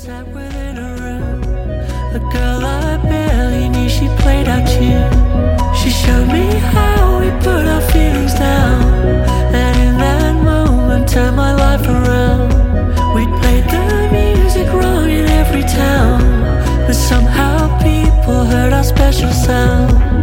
sat within a room. A girl I barely knew, she played our tune. She showed me how we put our feelings down, and in that moment turned my life around. We played the music wrong in every town, but somehow people heard our special sound.